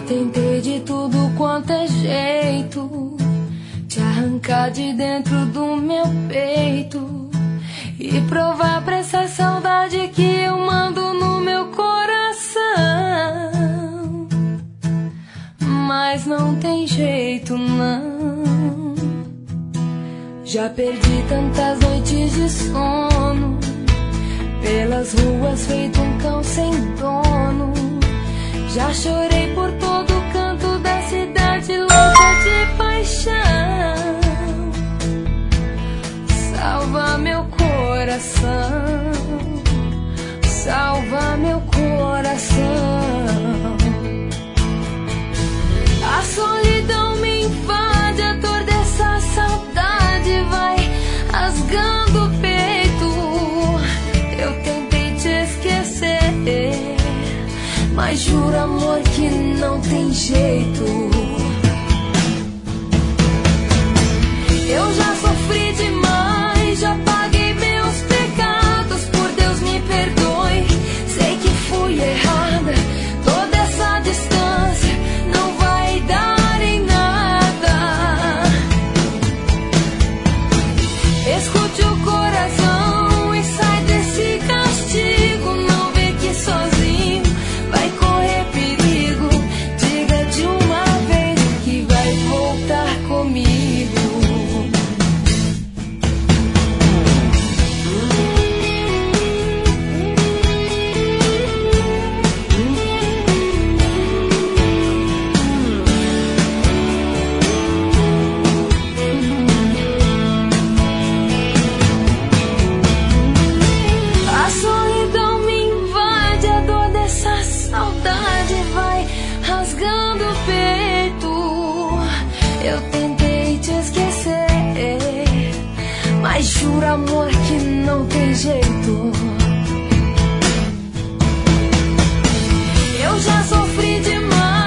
tentei de tudo quanto é jeito te arrancar de dentro do meu peito e provar pra essa saudade que eu mando no meu coração. Mas não tem jeito não. Já perdi tantas noites de sono pelas ruas feito um cão sem dono. Já chorei por todo canto da cidade louca de paixão. Salva meu coração, salva meu coração. A solidão me invade, a dor dessa saudade vai rasgando o peito. Eu tentei te esquecer, mas juro, amor, que não tem jeito. Eu já sofri demais, já paguei meus pecados, por Deus me perdoe. Sei que fui errada, toda essa distância não vai dar em nada. Escute o coração e sai desse castigo. Não vê que sozinho vai correr perigo. Diga de uma vez que vai voltar comigo. A solidão me invade, a dor dessa saudade vai rasgando o peito. Eu tentei te esquecer, mas juro, amor, que não tem jeito. Eu já sofri demais.